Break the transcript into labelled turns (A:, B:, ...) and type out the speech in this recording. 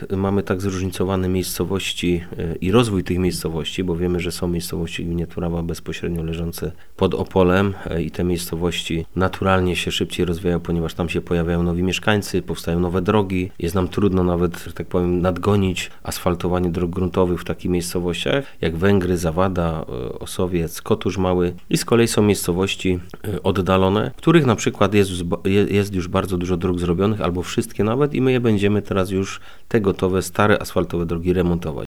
A: mamy tak zróżnicowane miejscowości i rozwój tych miejscowości, bo wiemy, że są miejscowości gminy Turawa bezpośrednio leżące pod Opolem i te miejscowości naturalnie się szybciej rozwijają, ponieważ tam się pojawiają nowi mieszkańcy, powstają nowe drogi. Jest nam trudno nawet, że tak powiem, nadgonić asfaltowanie dróg gruntowych w takich miejscowościach jak Węgry, Zawada, Osowiec, Kotusz Mały i z kolei są miejscowości oddalone, w których na przykład jest już bardzo dużo dróg zrobionych albo wszystkie nawet i my je będziemy teraz już te gotowe, stare asfaltowe drogi remontować.